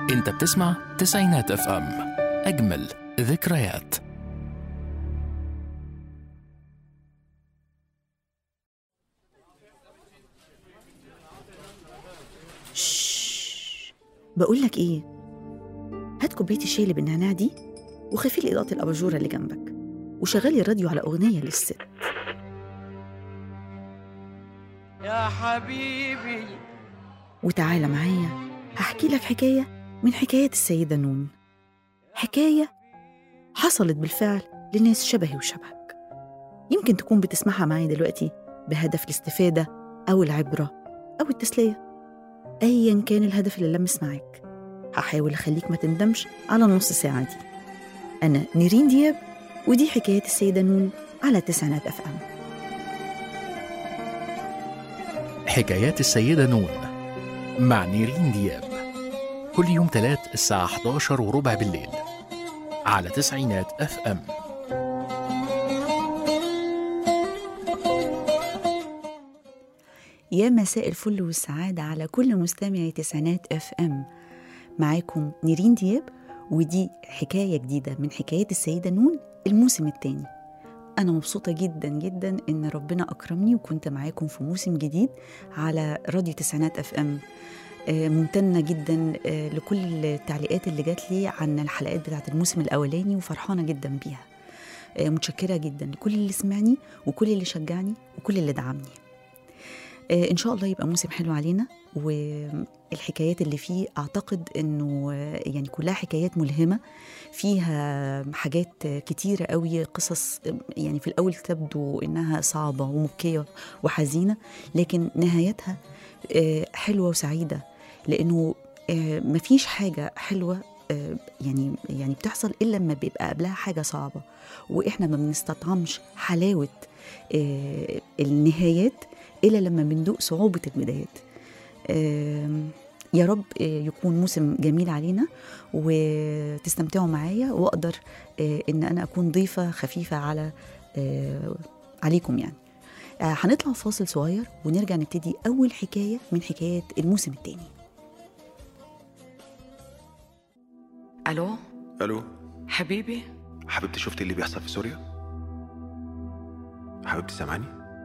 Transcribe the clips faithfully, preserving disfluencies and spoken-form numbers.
انت بتسمع تسعينات اف ام، اجمل ذكريات. شش، بقولك ايه، هات كوباية الشاي اللي بالنعناع دي وخفي لي إضاءة الأباجورة اللي جنبك وشغلي الراديو على أغنية للست. يا حبيبي وتعالى معايا هحكي لك حكاية من حكايات السيدة نون، حكاية حصلت بالفعل لناس شبهي وشبهك. يمكن تكون بتسمعها معايا دلوقتي بهدف الاستفادة أو العبرة أو التسلية. أياً كان الهدف اللي لمس معاك، هحاول أخليك ما تندمش على النص ساعة دي. أنا نيرين دياب، ودي حكايات السيدة نون على تسعينات أف أم. حكايات السيدة نون مع نيرين دياب، كل يوم تلات الساعة إحدى عشر وربع بالليل على تسعينات اف ام. يا مساء الفل والسعادة على كل مستمعي تسعينات اف ام. معاكم نيرين دياب، ودي حكاية جديدة من حكايات السيدة نون الموسم الثاني. أنا مبسوطة جدا جدا إن ربنا أكرمني وكنت معاكم في موسم جديد على راديو تسعينات اف ام. ممتنة جدا لكل التعليقات اللي جات لي عن الحلقات بتاعت الموسم الأولاني، وفرحانة جدا بيها. متشكرة جدا لكل اللي سمعني وكل اللي شجعني وكل اللي دعمني. إن شاء الله يبقى موسم حلو علينا، والحكايات اللي فيه أعتقد أنه يعني كلها حكايات ملهمة، فيها حاجات كتيرة قوي، قصص يعني في الأول تبدو أنها صعبة ومبكية وحزينة، لكن نهايتها حلوة وسعيدة، لأنه مفيش حاجة حلوة يعني يعني بتحصل إلا لما بيبقى قبلها حاجة صعبة، وإحنا ما بنستطعمش حلاوة النهايات إلا لما بندوق صعوبة البدايات. يا رب يكون موسم جميل علينا وتستمتعوا معايا، وأقدر إن أنا أكون ضيفة خفيفة على عليكم. يعني هنطلع فاصل صغير ونرجع نبتدي أول حكاية من حكايات الموسم الثاني. الو الو حبيبي، حبيبتي، شفتي اللي بيحصل في سوريا؟ حبيبتي سامعني؟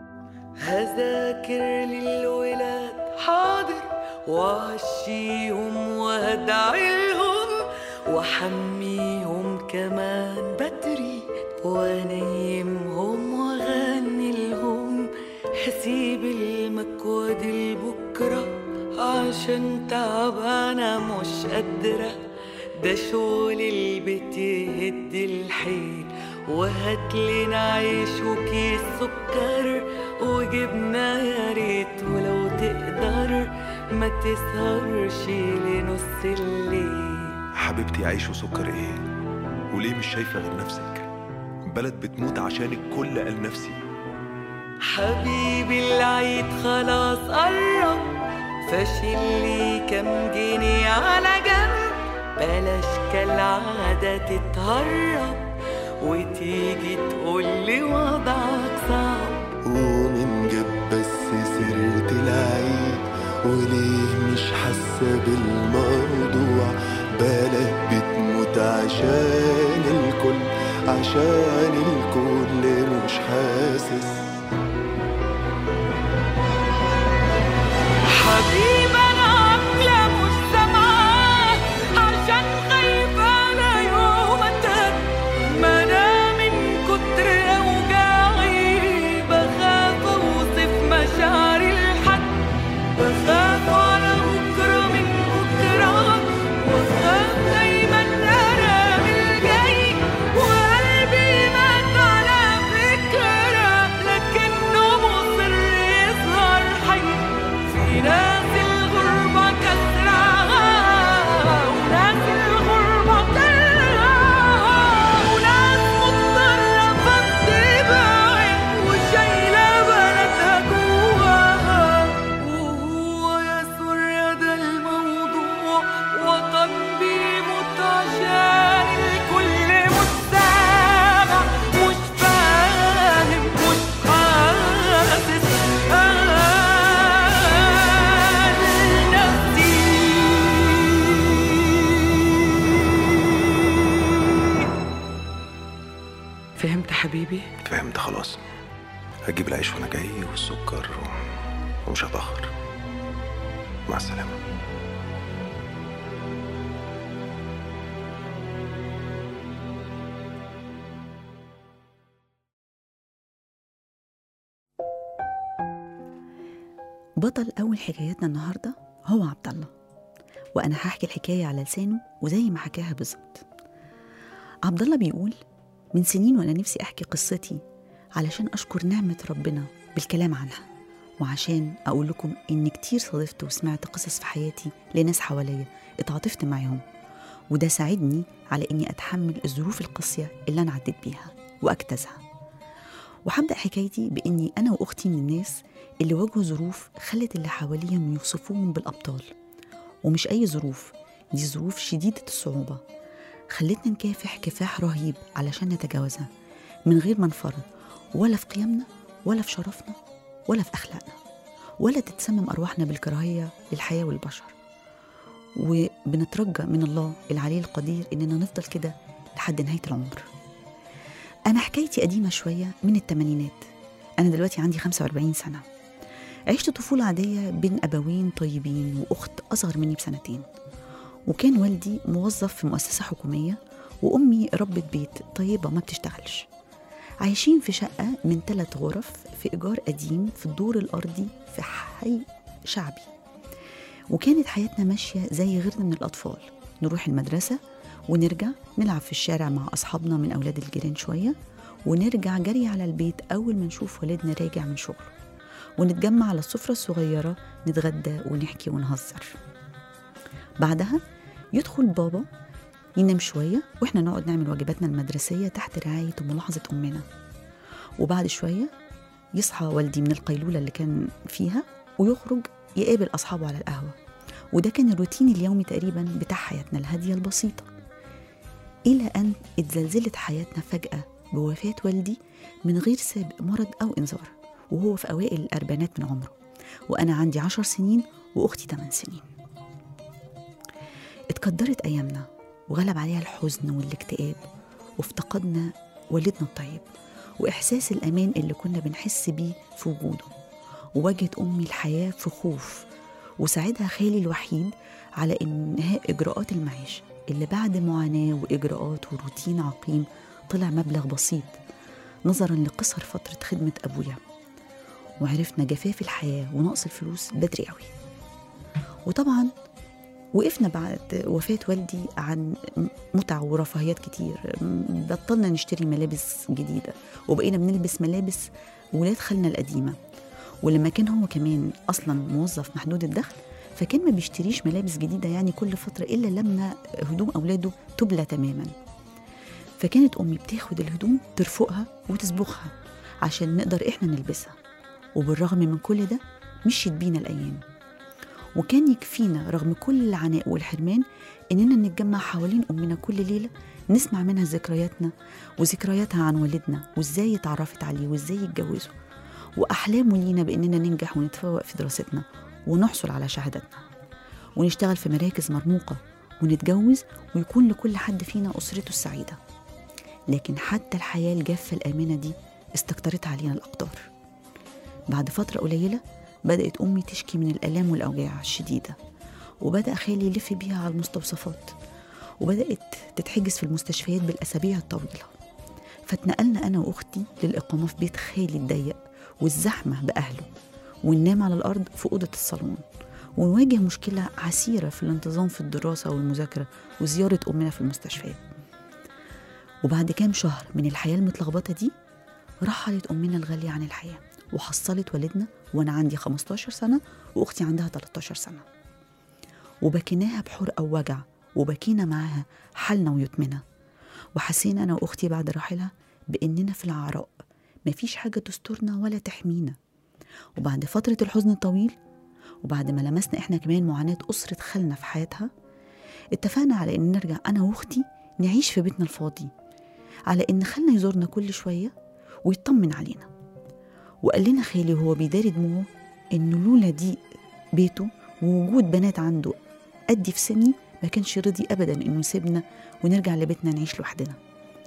هذاكر للولاد حاضر، وعشيهم وادعيلهم وحميهم كمان بدري، ونيمهم وغني لهم، حسيب المكواد البكرة عشان تعبانة مش قادرة، ده شغل البيت يهد الحيل، وهاتلنا عيش وكيس سكر وجبنا يا ريت، ولو تقدر ما تسهرش لنص الليل. حبيبتي، عيش وسكر ايه؟ وليه مش شايفة غير نفسك؟ بلد بتموت عشانك، كل قال نفسي. حبيبي العيد خلاص قرب، فاشل لي كام جنيه على جنب، بلاش كالعادة تتهرب وتيجي تقولي وضعك صعب. ومن جاب بس سيرة العيد، وليه مش حاسة بالموضوع؟ بلد بتموت عشان الكل، عشان الكل مش حاسس. حبيبي أنا عاملة مش سامعة، عشان خايفة أنا يوم أتهد، ما أنا من كتر أوجاعي بخاف أوصف مشاعري لحد، بخاف على بكرة من بكرة، وخاف دايما أنا من الجاي، وقلبي مات على فكرة، لكنه مصر يظهر حي. في ناس الغربة كسرها، وناس الغربة كلها، وناس مضطرة فتبعد وشايلة بلدها جواها. وهو يا سوريا ده الموضوع، وطن بيموت عشان الكل مش سامع، مش فاهم، مش حاسس. أنا خلاص هجيب العيش وانا جاي والسكر ومش هتأخر. مع السلامة. بطل أول حكاياتنا النهاردة هو عبد الله، وأنا هحكي الحكاية على لسانه وزي ما حكاها بالظبط. عبد الله بيقول: من سنين وأنا نفسي أحكي قصتي علشان أشكر نعمة ربنا بالكلام عنها، وعشان أقول لكم إن كتير صادفت وسمعت قصص في حياتي لناس حواليا اتعاطفت معاهم، وده ساعدني على إني أتحمل الظروف القاسية اللي أنا عديت بيها وأجتازها. وهبدأ حكايتي بإني أنا وأختي من الناس اللي واجهوا ظروف خلت اللي حواليهم يوصفوهم بالأبطال، ومش أي ظروف، دي ظروف شديدة الصعوبة خلتنا نكافح كفاح رهيب علشان نتجاوزها من غير ما نفرط ولا في قيمنا ولا في شرفنا ولا في أخلاقنا، ولا تتسمم أرواحنا بالكراهية للحياة والبشر. وبنترجى من الله العلي القدير إننا نفضل كده لحد نهاية العمر. أنا حكايتي قديمة شوية من الثمانينات، أنا دلوقتي عندي خمسة وأربعين سنة. عشت طفولة عادية بين أبوين طيبين وأخت أصغر مني بسنتين، وكان والدي موظف في مؤسسة حكومية وأمي ربة بيت طيبة ما بتشتغلش. عايشين في شقة من ثلاث غرف في إيجار قديم في الدور الأرضي في حي شعبي، وكانت حياتنا ماشية زي غيرنا من الأطفال، نروح المدرسة ونرجع نلعب في الشارع مع أصحابنا من أولاد الجيران شوية، ونرجع جري على البيت أول ما نشوف والدنا راجع من شغله، ونتجمع على السفرة الصغيرة نتغدى ونحكي ونهزر. بعدها يدخل بابا ينام شوية وإحنا نقعد نعمل واجباتنا المدرسية تحت رعاية وملاحظة أمنا، وبعد شوية يصحى والدي من القيلولة اللي كان فيها ويخرج يقابل أصحابه على القهوة، وده كان الروتين اليومي تقريبا بتاع حياتنا الهادية البسيطة، إلى أن اتزلزلت حياتنا فجأة بوفاة والدي من غير سابق مرض أو إنذار، وهو في أوائل الأربعينات من عمره، وأنا عندي عشر سنين وأختي ثمان سنين. اتقدرت أيامنا وغلب عليها الحزن والاكتئاب، وافتقدنا والدنا الطيب وإحساس الأمان اللي كنا بنحس بيه في وجوده، وواجهت أمي الحياة في خوف، وساعدها خالي الوحيد على إنهاء إجراءات المعيشة اللي بعد معاناة وإجراءات وروتين عقيم طلع مبلغ بسيط نظراً لقصر فترة خدمة أبويا، وعرفنا جفاف الحياة ونقص الفلوس بدري قوي. وطبعاً وقفنا بعد وفاة والدي عن متع ورفاهيات كتير، بطلنا نشتري ملابس جديدة وبقينا بنلبس ملابس ولاد خالنا القديمة، ولما كان هو كمان أصلاً موظف محدود الدخل فكان ما بيشتريش ملابس جديدة يعني كل فترة إلا لما هدوم أولاده تبلى تماماً، فكانت أمي بتاخد الهدوم ترفقها وتسبخها عشان نقدر إحنا نلبسها. وبالرغم من كل ده مشيت بينا الأيام، وكان يكفينا رغم كل العناء والحرمان إننا نتجمع حوالين أمنا كل ليلة نسمع منها ذكرياتنا وذكرياتها عن والدنا وإزاي اتعرفت عليه وإزاي يتجوزوا، وأحلامه لينا بإننا ننجح ونتفوق في دراستنا ونحصل على شهادتنا ونشتغل في مراكز مرموقة ونتجوز ويكون لكل حد فينا أسرته السعيدة. لكن حتى الحياة الجافة الآمنة دي استكترت علينا الأقدار. بعد فترة قليلة بدأت أمي تشكي من الآلام والأوجاع الشديدة، وبدأ خالي يلف بيها على المستوصفات، وبدأت تتحجز في المستشفيات بالأسابيع الطويلة. فاتنقلنا أنا وأختي للإقامة في بيت خالي الضيق والزحمة بأهله، وننام على الأرض في أوضة الصالون، ونواجه مشكلة عسيرة في الانتظام في الدراسة والمذاكرة وزيارة أمنا في المستشفيات. وبعد كام شهر من الحياة المتلخبطة دي رحلت أمنا الغالية عن الحياة وحصلت والدنا وأنا عندي خمستاشر سنة وأختي عندها تلتاشر سنة، وبكيناها بحرقة ووجع وبكينا معاها حالنا ويتمنا، وحسينا أنا وأختي بعد رحلها بإننا في العراء مفيش حاجة تسترنا ولا تحمينا. وبعد فترة الحزن الطويل وبعد ما لمسنا إحنا كمان معاناة أسرة خالنا في حياتها، اتفقنا على إن نرجع أنا وأختي نعيش في بيتنا الفاضي، على إن خالنا يزورنا كل شوية ويطمن علينا. وقال لنا خالي وهو بيداري دموعه إنه لولا دي بيته ووجود بنات عنده قدي في سني ما كانش رضي أبدا إنه يسيبنا ونرجع لبيتنا نعيش لوحدنا.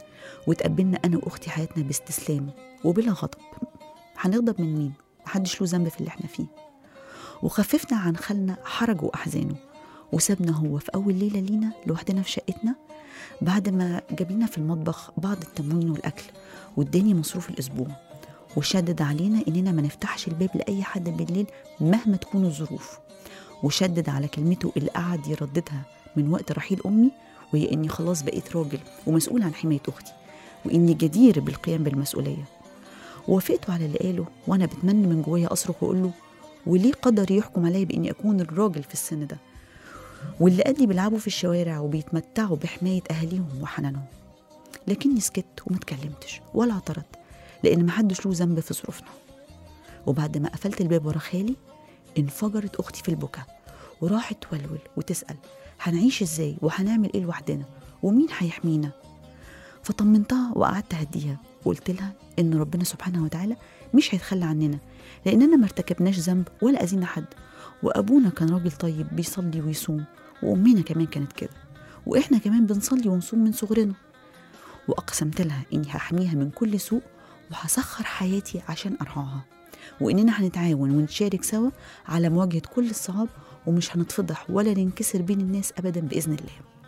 وتقبلنا أنا وأختي حياتنا باستسلام وبلا غضب. هنغضب من مين؟ محدش له ذنب في اللي احنا فيه. وخففنا عن خالنا حرجه وأحزانه، وسابنا هو في أول ليلة لينا لوحدنا في شقتنا بعد ما جابلنا في المطبخ بعض التموين والأكل واداني مصروف الأسبوع، وشدد علينا إننا ما نفتحش الباب لأي حد بالليل مهما تكون الظروف، وشدد على كلمته اللي قعد يرددها من وقت رحيل أمي، وهي إني خلاص بقيت راجل ومسؤول عن حماية أختي، وإني جدير بالقيام بالمسؤولية. ووافقت على اللي قاله وأنا بتمنى من جوايا أصرخ وأقول له وليه قدر يحكم عليا بإني أكون الراجل في السن ده، واللي قدي بيلعبوا في الشوارع وبيتمتعوا بحماية أهاليهم وحنانهم. لكني سكت ومتكلمتش ولا اعترضت، لأن محدش له ذنب في ظروفنا. وبعد ما قفلت الباب ورا خالي انفجرت أختي في البكا، وراحت تولول وتسأل هنعيش إزاي وهنعمل إيه لوحدنا ومين هيحمينا. فطمنتها وقعدت أهديها وقلت لها إن ربنا سبحانه وتعالى مش هيتخلى عننا، لأننا ما ارتكبناش ذنب ولا أذينا حد، وأبونا كان راجل طيب بيصلي ويصوم، وأمنا كمان كانت كده، وإحنا كمان بنصلي ونصوم من صغرنا. وأقسمت لها إني هحميها من كل سوء وهسخر حياتي عشان أرعاها، وإننا هنتعاون ونشارك سوا على مواجهة كل الصعاب، ومش هنتفضح ولا ننكسر بين الناس أبدا بإذن الله.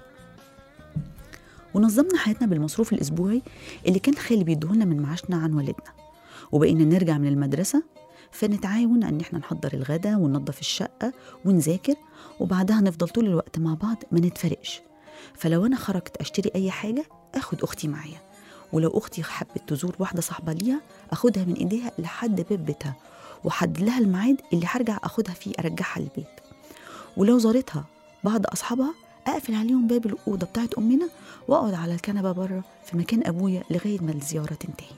ونظمنا حياتنا بالمصروف الأسبوعي اللي كان خالي بيديهولنا من معاشنا عن والدنا، وبقينا نرجع من المدرسة فنتعاون أن احنا نحضر الغدا وننظف الشقة ونذاكر، وبعدها نفضل طول الوقت مع بعض ما نتفرقش. فلو أنا خرجت أشتري أي حاجة أخد أختي معايا، ولو أختي حبت تزور واحدة صاحبة ليها أخدها من إيديها لحد باب بيتها وحد لها الميعاد اللي هرجع أخدها فيه أرجعها للبيت. ولو زارتها بعض أصحابها أقفل عليهم باب الأوضة بتاعت أمنا وأقعد على الكنبة بره في مكان أبويا لغاية ما الزيارة تنتهي.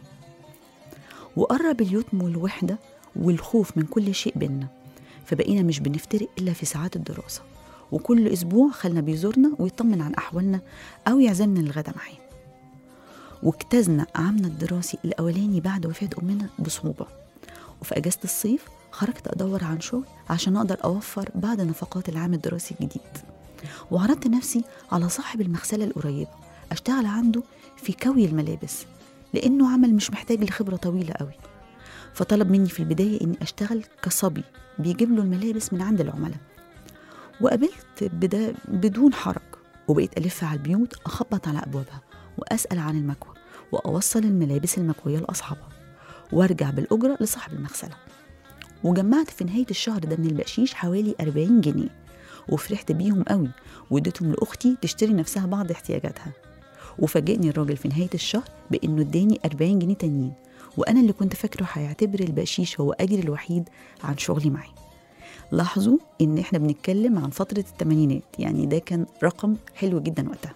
وقرب اليتم والوحدة والخوف من كل شيء بينا، فبقينا مش بنفترق إلا في ساعات الدراسة، وكل أسبوع خلنا بيزورنا ويطمن عن أحوالنا أو يعزمنا للغدا معاه. واجتزنا عامنا الدراسي الأولاني بعد وفاة أمنا بصعوبة، وفي أجازة الصيف خرجت أدور عن شغل عشان أقدر أوفر بعض نفقات العام الدراسي الجديد، وعرضت نفسي على صاحب المغسلة القريبة أشتغل عنده في كوي الملابس، لأنه عمل مش محتاج لخبرة طويلة قوي. فطلب مني في البداية إني أشتغل كصبي بيجيب له الملابس من عند العملاء، وقابلت بدا بدون حرج، وبقيت ألف على البيوت أخبط على أبوابها وأسأل عن المكوى وأوصل الملابس المكوية لأصحابها، وأرجع بالأجرة لصاحب المغسلة. وجمعت في نهاية الشهر ده من البقشيش حوالي أربعين جنيه، وفرحت بيهم قوي واديتهم لأختي تشتري نفسها بعض احتياجاتها. وفاجئني الراجل في نهاية الشهر بإنه اداني أربعين جنيه تانيين، وأنا اللي كنت فاكره هيعتبر البقشيش هو أجري الوحيد عن شغلي معي. لاحظوا إن إحنا بنتكلم عن فترة الثمانينات، يعني ده كان رقم حلو جدا وقتها.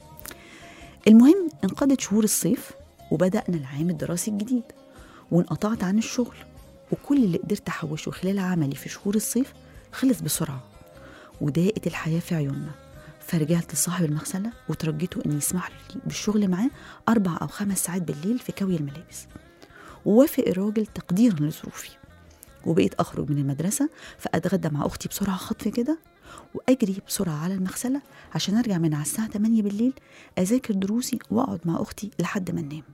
المهم انقضت شهور الصيف وبدأنا العام الدراسي الجديد، وانقطعت عن الشغل، وكل اللي قدرت أحوشه خلال عملي في شهور الصيف خلص بسرعة، وضاقت الحياة في عيوننا. فرجعت لصاحب المغسلة وترجيته إن يسمح لي بالشغل معاه أربع أو خمس ساعات بالليل في كوي الملابس، ووافق الراجل تقديرا لظروفي. وبقيت أخرج من المدرسة فأتغدى مع أختي بسرعة خطف كده، وأجري بسرعة على المغسلة عشان أرجع من على الساعة تمانية بالليل أذاكر دروسي وأقعد مع أختي لحد ما ننام.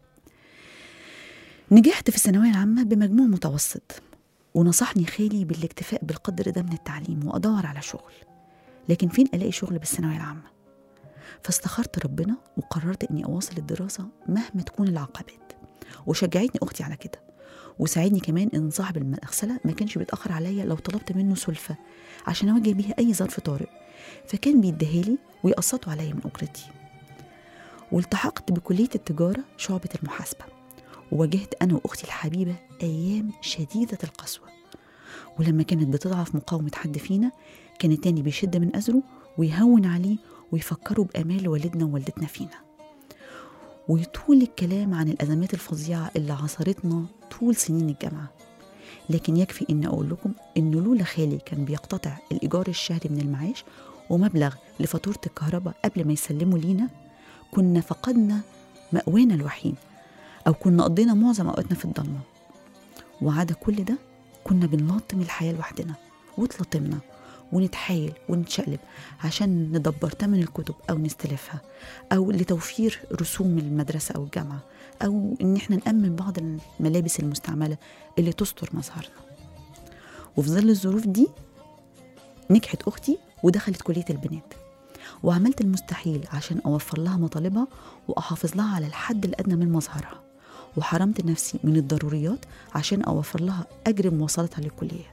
نجحت في الثانوية العامة بمجموع متوسط، ونصحني خالي بالاكتفاء بالقدر ده من التعليم وأدور على شغل، لكن فين ألاقي شغل بالثانوية العامة؟ فاستخرت ربنا وقررت إني أواصل الدراسة مهما تكون العقبات، وشجعتني أختي على كده، وساعدني كمان إن صاحب المغسلة ما كانش بيتأخر عليا لو طلبت منه سلفة عشان أواجه بيها أي ظرف طارئ، فكان بيديهالي ويقسطوا عليا من أجرتي. والتحقت بكلية التجارة شعبة المحاسبة، وواجهت أنا وأختي الحبيبة أيام شديدة القسوة، ولما كانت بتضعف مقاومة حد فينا كان التاني بيشد من أزره ويهون عليه ويفكروا بأمال والدنا ووالدتنا فينا. ويطول الكلام عن الأزمات الفظيعة اللي عصرتنا طول سنين الجامعة، لكن يكفي إن أقول لكم إن لولا خالي كان بيقتطع الإيجار الشهري من المعاش ومبلغ لفاتورة الكهرباء قبل ما يسلموا لينا، كنا فقدنا مأوانا الوحيد، أو كنا قضينا معظم أوقاتنا في الضلمة. وعدا كل ده كنا بنلطم الحياة لوحدنا واتلطمنا، ونتحايل ونتشقلب عشان ندبر تمن الكتب أو نستلفها، أو لتوفير رسوم المدرسة أو الجامعة، أو إن إحنا نأمن بعض الملابس المستعملة اللي تستر مظهرنا. وفي ظل الظروف دي نجحت أختي ودخلت كلية البنات، وعملت المستحيل عشان أوفر لها مطالبها وأحافظ لها على الحد الأدنى من مظهرها، وحرمت نفسي من الضروريات عشان أوفر لها أجر مواصلتها للكلية.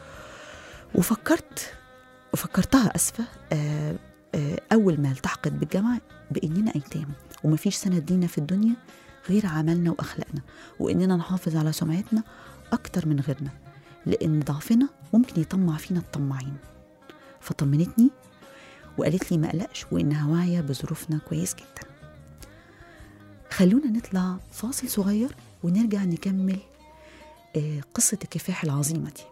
وفكرت وفكرتها أسفة آه آه أول ما التحقت بالجامعة بإننا أيتام ومفيش سند لينا في الدنيا غير عملنا وأخلاقنا، وإننا نحافظ على سمعتنا أكتر من غيرنا، لأن ضعفنا ممكن يطمع فينا الطماعين. فطمنتني وقالت لي ما قلقش وإنها واعية بظروفنا كويس جدا. خلونا نطلع فاصل صغير ونرجع نكمل آه قصة الكفاح العظيمة دي.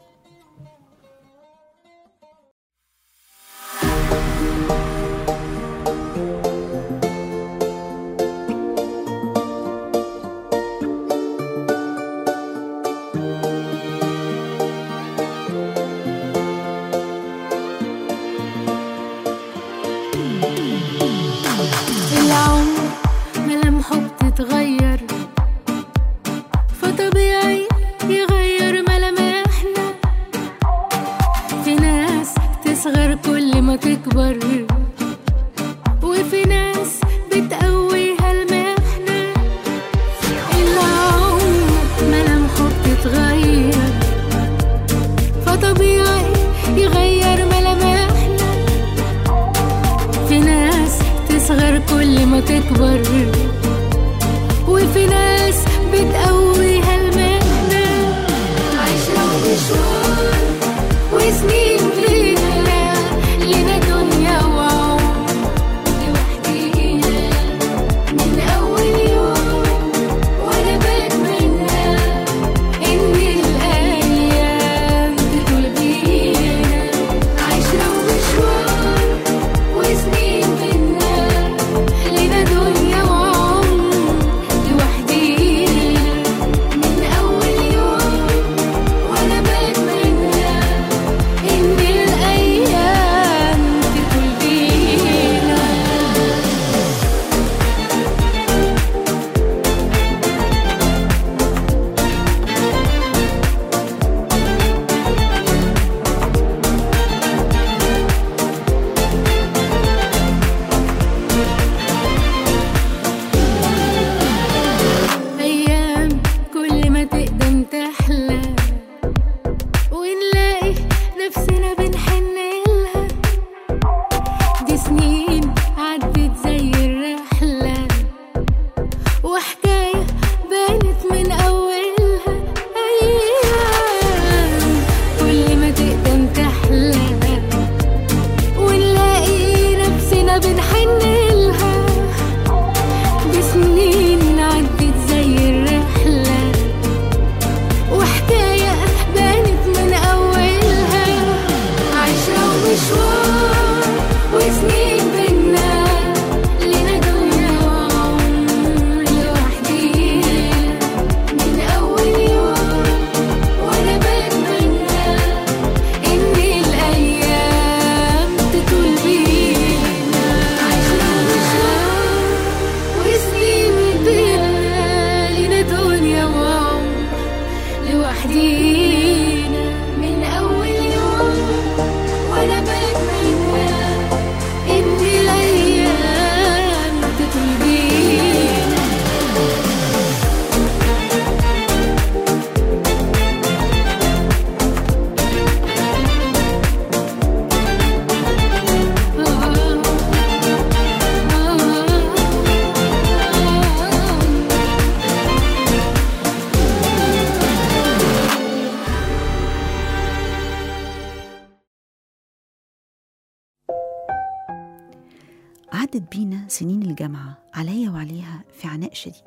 عدت بينا سنين الجامعة عليا وعليها في عناء شديد،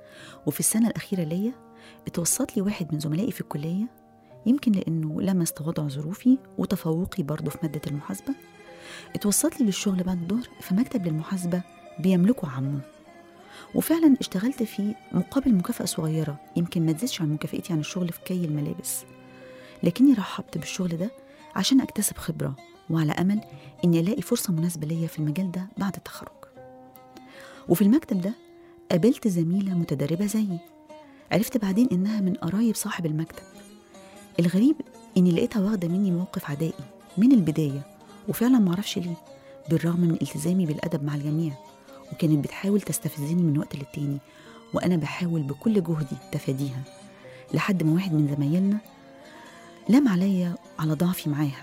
وفي السنة الأخيرة ليا اتوسط لي واحد من زملائي في الكلية، يمكن لأنه لمس تواضع ظروفي وتفوقي برضه في مادة المحاسبة، اتوسط لي للشغل بعد الظهر في مكتب للمحاسبة بيملكه عمه، وفعلا اشتغلت فيه مقابل مكافأة صغيرة يمكن ما تزيدش عن مكافأتي عن الشغل في كي الملابس، لكني رحبت بالشغل ده عشان أكتسب خبرة وعلى أمل إني ألاقي فرصة مناسبة ليا في المجال ده بعد التخرج. وفي المكتب ده قابلت زميلة متدربة زيي، عرفت بعدين إنها من قرايب صاحب المكتب. الغريب إني لقيتها واخدة مني موقف عدائي من البداية، وفعلا معرفش ليه، بالرغم من التزامي بالأدب مع الجميع، وكانت بتحاول تستفزني من وقت للتاني، وأنا بحاول بكل جهدي تفاديها، لحد ما واحد من زمايلنا لام عليا على ضعفي معاها.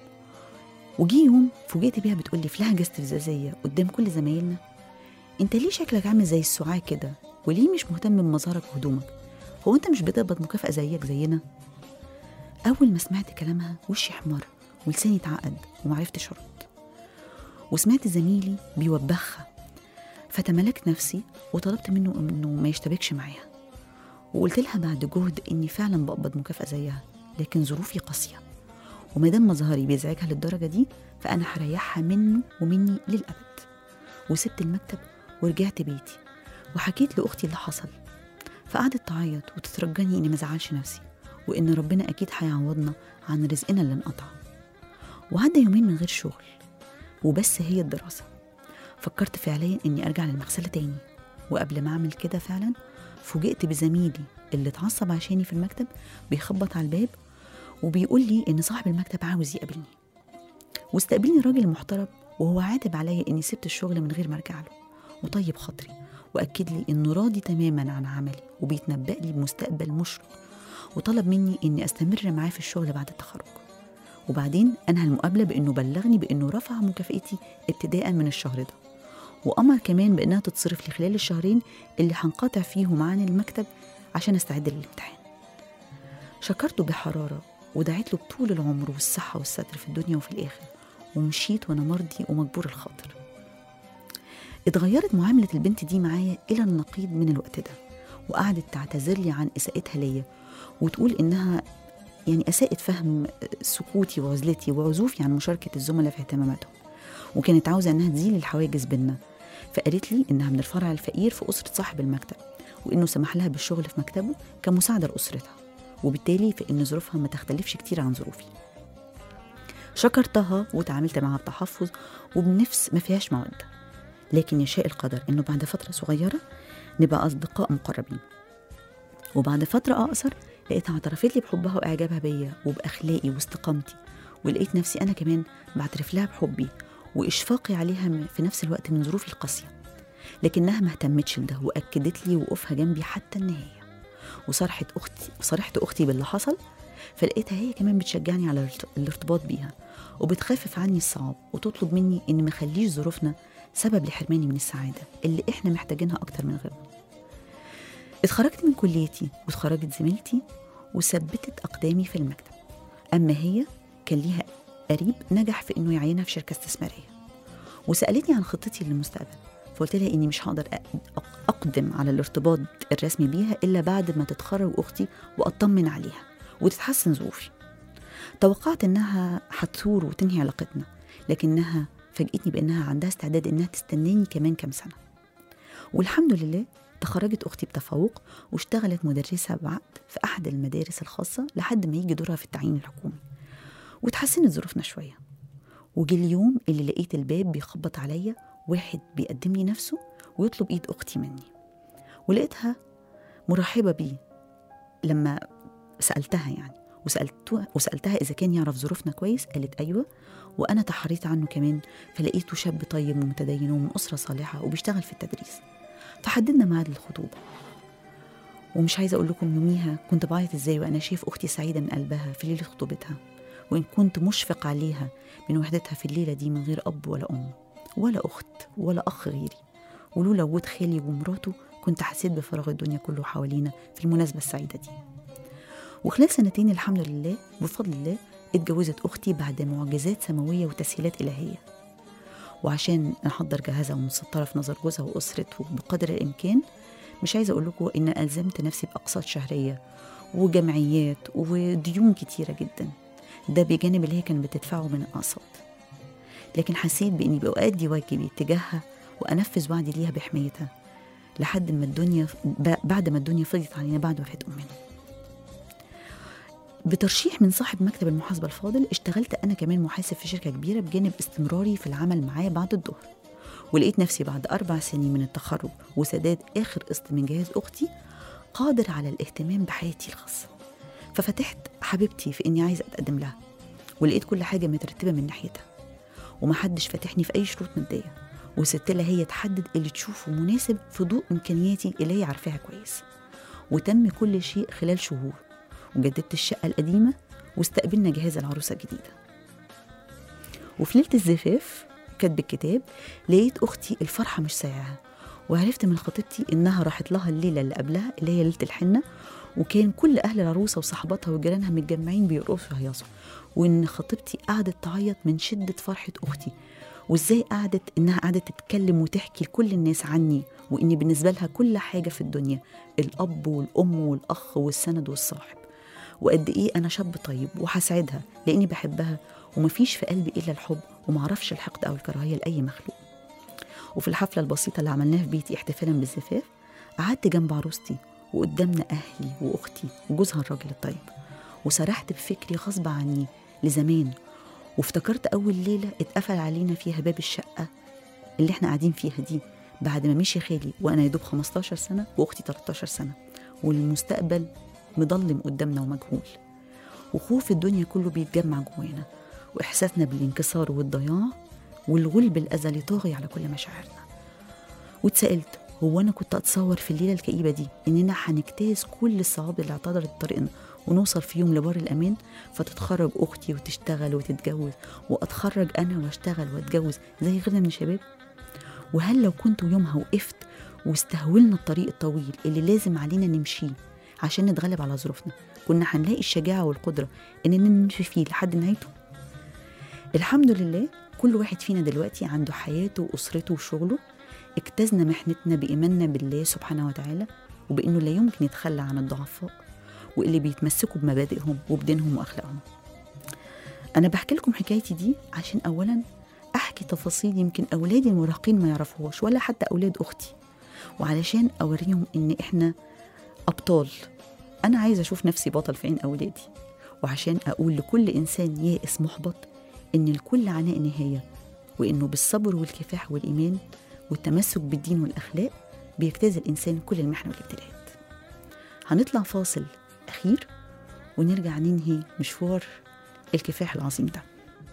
وجي يوم فوجئت بيها بتقولي في لهجة استفزازية قدام كل زمايلنا: انت ليه شكلك عامل زي السعاة كده؟ وليه مش مهتم بمظهرك وهدومك؟ هو انت مش بتقبض مكافأة زيك زينا؟ أول ما سمعت كلامها وشي احمر ولساني اتعقد ومعرفتش أرد. وسمعت زميلي بيوبخها، فتملكت نفسي وطلبت منه انه ما يشتبكش معاها، وقلت لها بعد جهد اني فعلا بقبض مكافأة زيها، لكن ظروفي قاسية، ومادام مظهري بيزعجها للدرجة دي فأنا هريحها منه ومني للأبد. وسبت المكتب ورجعت بيتي وحكيت لأختي اللي حصل، فقعدت تعيط وتترجاني إني مزعلش نفسي، وإن ربنا أكيد هيعوضنا عن رزقنا اللي انقطع. وعدى يومين من غير شغل وبس هي الدراسة. فكرت فعليا إني أرجع للمغسلة تاني، وقبل ما أعمل كده فعلا فوجئت بزميلي اللي اتعصب عشاني في المكتب بيخبط على الباب وبيقول لي إن صاحب المكتب عاوز يقابلني. واستقبلني راجل محترم وهو عاتب عليا إني سبت الشغل من غير ما أرجع له، وطيب خاطري، وأكد لي إنه راضي تماما عن عملي وبيتنبأ لي بمستقبل مشرق، وطلب مني إني أستمر معاه في الشغل بعد التخرج. وبعدين أنهى المقابلة بإنه بلغني بإنه رفع مكافئتي ابتداء من الشهر ده، وأمر كمان بإنها تتصرف لي خلال الشهرين اللي هنقاطع فيهم عن المكتب عشان أستعد للامتحان. شكرته بحرارة ودعيت له بطول العمر والصحة والستر في الدنيا وفي الآخر، ومشيت وأنا مرضي ومجبور الخاطر. اتغيرت معاملة البنت دي معايا إلى النقيض من الوقت ده، وقعدت تعتذر لي عن إساءتها ليا، وتقول إنها يعني أساءت فهم سكوتي وعزلتي وعزوفي عن مشاركة الزملاء في اهتماماتهم، وكانت عاوزة إنها تزيل الحواجز بينا. فقالت لي إنها من الفرع الفقير في أسرة صاحب المكتب، وإنه سمح لها بالشغل في مكتبه كمساعدة لأسرتها، وبالتالي فإن ظروفها ما تختلفش كتير عن ظروفي. شكرتها وتعاملت معها بتحفظ وبنفس ما فيهاش مودة، لكن يشاء القدر إنه بعد فترة صغيرة نبقى أصدقاء مقربين. وبعد فترة أقصر لقيتها اعترفت لي بحبها وإعجابها بيا وبأخلاقي واستقامتي، ولقيت نفسي أنا كمان بعترف لها بحبي وإشفاقي عليها في نفس الوقت من ظروفي القاسية. لكنها ما اهتمتش لده، وأكدت لي وقوفها جنبي حتى النهاية، وصرحت أختي وصرحت أختي باللي حصل، فلقيتها هي كمان بتشجعني على الارتباط بيها وبتخفف عني الصعاب، وتطلب مني إن ما اخليش ظروفنا سبب لحرماني من السعادة اللي إحنا محتاجينها أكتر من غيرنا. اتخرجت من كليتي واتخرجت زميلتي وثبتت أقدامي في المكتب، أما هي كان ليها قريب نجح في إنه يعينها في شركة استثمارية، وسألتني عن خطتي للمستقبل، فقلت لها إني مش هقدر أقدم على الارتباط الرسمي بيها إلا بعد ما تتخرج أختي وأطمن عليها وتتحسن ظروفي. توقعت إنها هتثور وتنهي علاقتنا، لكنها فاجئتني بإنها عندها استعداد إنها تستناني كمان كام سنة. والحمد لله تخرجت أختي بتفوق واشتغلت مدرسة بعقد في أحد المدارس الخاصة لحد ما يجي دورها في التعيين الحكومي، وتحسنت ظروفنا شوية. وجي اليوم اللي لقيت الباب بيخبط عليا واحد بيقدم لي نفسه ويطلب إيد أختي مني، ولقيتها مرحبة بي لما سألتها يعني وسألتها, وسألتها إذا كان يعرف ظروفنا كويس. قالت أيوة، وأنا تحريت عنه كمان، فلقيته شاب طيب ومتدين ومن أسرة صالحة وبيشتغل في التدريس. فحددنا ميعاد الخطوبة، ومش عايزة أقول لكم يوميها كنت بعيط إزاي وأنا شايف أختي سعيدة من قلبها في ليلة خطوبتها، وإن كنت مشفق عليها من وحدتها في الليلة دي من غير أب ولا أم ولا أخت ولا أخ غيري، ولولا وجود خالي ومراته كنت حسيت بفراغ الدنيا كله حوالينا في المناسبة السعيدة دي. وخلال سنتين الحمد لله بفضل الله اتجوزت أختي بعد معجزات سماوية وتسهيلات إلهية. وعشان نحضر جهازها ونستطرها في نظر جوزها وأسرته بقدر الإمكان، مش عايزة أقول لكم إن ألزمت نفسي بأقساط شهرية وجمعيات وديون كتيرة جدا، ده بجانب اللي هي كانت بتدفعه من الأقساط. لكن حسيت بإني بأؤدي واجبي تجاهها وأنفذ وعدي ليها بحمايتها لحد ما الدنيا بعد ما الدنيا فضيت علينا بعد وفاة أمنا. بترشيح من صاحب مكتب المحاسبة الفاضل اشتغلت أنا كمان محاسب في شركة كبيرة بجانب استمراري في العمل معاه بعد الظهر. ولقيت نفسي بعد أربع سنين من التخرج وسداد آخر قسط من جهاز أختي قادر على الاهتمام بحياتي الخاصة. ففتحت حبيبتي في إني عايزة أتقدم لها، ولقيت كل حاجة مترتبة من ناحيتها، ومحدش فاتحني في أي شروط مادية، وسبت لها هي تحدد اللي تشوفه مناسب في ضوء إمكانياتي اللي هي عارفاها كويس. وتم كل شيء خلال شهور، وجددت الشقة القديمة واستقبلنا جهاز العروسة الجديدة. وفي ليلة الزفاف كاتب الكتاب لقيت أختي الفرحة مش سايعها، وعرفت من خطيبتي إنها راحت لها الليلة اللي قبلها اللي هي ليلة الحنة، وكان كل أهل العروسة وصحباتها وجيرانها متجمعين بيرقصوا ويهيصوا، وإن خطيبتي قعدت تعيط من شدة فرحة أختي، وإزاي قعدت إنها قعدت تتكلم وتحكي لكل الناس عني، وإني بالنسبة لها كل حاجة في الدنيا، الأب والأم والأخ والسند والصاحب، وقد إيه أنا شاب طيب وهساعدها لأني بحبها ومفيش في قلبي إلا الحب، ومعرفش الحقد أو الكراهية لأي مخلوق. وفي الحفلة البسيطة اللي عملناها في بيتي احتفالا بالزفاف قعدت جنب عروستي وقدامنا أهلي وأختي وجوزها الراجل الطيب، وسرحت بفكري غصب عني لزمان، وافتكرت أول ليلة اتقفل علينا فيها باب الشقة اللي احنا قاعدين فيها دي بعد ما مشي خالي وأنا يدوب خمستاشر سنة وأختي تلتاشر سنة، والمستقبل مضلم قدامنا ومجهول، وخوف الدنيا كله بيتجمع جوانا، وإحساسنا بالانكسار والضياع والغلب الأزلي طاغي على كل مشاعرنا. واتسألت هو أنا كنت أتصور في الليلة الكئيبة دي إننا هنجتاز كل الصعاب اللي اعتذرت طريقنا ونوصل في يوم لبر الأمان، فتتخرج أختي وتشتغل وتتجوز، وأتخرج أنا واشتغل واتجوز زي غيرنا من الشباب؟ وهل لو كنت يومها وقفت واستهولنا الطريق الطويل اللي لازم علينا نمشيه عشان نتغلب على ظروفنا، كنا هنلاقي الشجاعة والقدرة إننا نمشي فيه لحد نهايته؟ الحمد لله كل واحد فينا دلوقتي عنده حياته وأسرته وشغله، اجتزنا محنتنا بإيماننا بالله سبحانه وتعالى، وبإنه لا يمكن يتخلى عن الضعفاء واللي بيتمسكوا بمبادئهم وبدينهم وأخلاقهم. أنا بحكي لكم حكايتي دي عشان أولا أحكي تفاصيل يمكن أولادي المراهقين ما يعرفوهاش ولا حتى أولاد أختي، وعلشان أوريهم إن إحنا أبطال. أنا عايزة أشوف نفسي بطل في عين أولادي، وعشان أقول لكل إنسان يائس محبط إن الكل عناء نهاية، وإنه بالصبر والكفاح والإيمان والتمسك بالدين والأخلاق بيجتاز الإنسان كل المحن والابتلاءات. هنطلع فاصل أخير ونرجع ننهي مشوار الكفاح العظيم ده.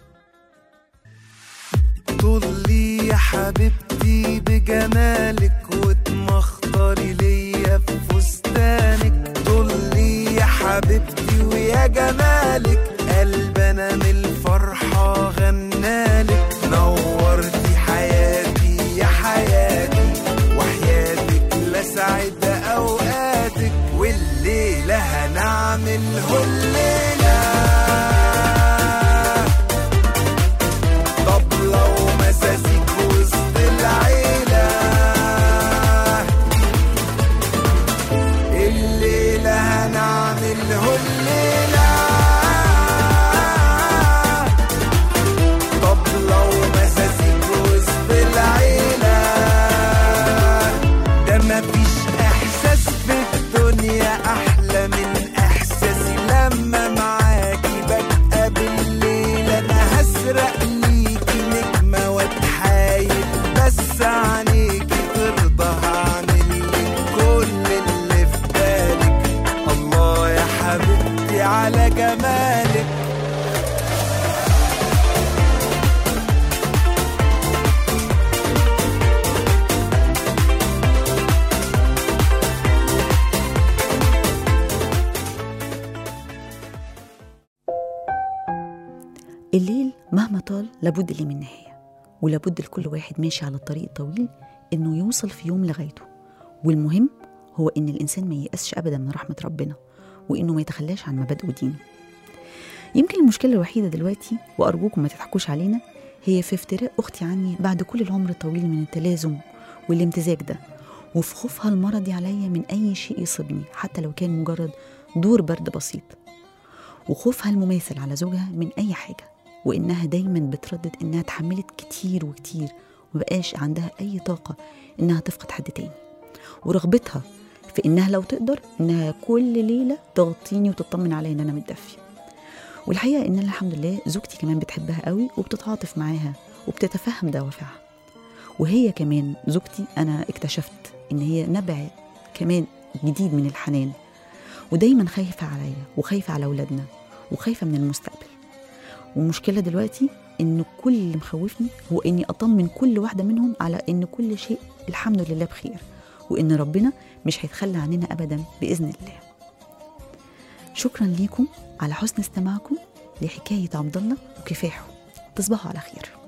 طلي يا حبيبتي بجمالك وتمخطري ليا في فستانك، طلي يا حبيبتي ويا جمالك قلبنا من الفرحة غنالك، نورتي حياتي يا حياتي وحياتك لسعد أوقاتك، والليلة هنعمله الليلة طبلة ومساسيك وسط العيلة، الليلة هنعمله الليلة طبلة ومساسيك وسط العيلة، ده مفيش إحساس في الدنيا أحلى من إحساسي لما معاكي ببقى بالليل، أنا هسرق ليكي نجمة واتحايل بس عنيكي ترضى هعملك كل اللي في بالك، الله يا حبيبتي على جمالك. الليل مهما طال لابد ليه من نهاية، ولابد لكل واحد ماشي على الطريق الطويل إنه يوصل في يوم لغايته، والمهم هو إن الإنسان ما ييأسش أبدا من رحمة ربنا، وإنه ما يتخلاش عن مبادئه ودينه. يمكن المشكلة الوحيدة دلوقتي، وأرجوكم ما تضحكوش علينا، هي في افتراء أختي عني بعد كل العمر الطويل من التلازم والامتزاج ده، وفي خوفها المرضي عليا من أي شيء يصيبني حتى لو كان مجرد دور برد بسيط، وخوفها المماثل على زوجها من أي حاجة، وإنها دايما بتردد إنها تحملت كتير وكتير ومبقاش عندها أي طاقة إنها تفقد حد تاني، ورغبتها في في إنها لو تقدر إنها كل ليلة تغطيني وتطمن عليا إن أنا متدفية. والحقيقة إن أنا الحمد لله زوجتي كمان بتحبها قوي وبتتعاطف معاها وبتتفهم دوافعها. وهي كمان زوجتي أنا اكتشفت إن هي نبع كمان جديد من الحنان، ودايما خايفة عليا وخايفة على أولادنا وخايفة من المستقبل. والمشكلة دلوقتي إن كل اللي مخوفني هو إني أطمن كل واحدة منهم على إن كل شيء الحمد لله بخير، وإن ربنا مش هيتخلى عننا أبدا بإذن الله. شكرا ليكم على حسن استماعكم لحكاية عبد الله وكفاحه. تصبحوا على خير.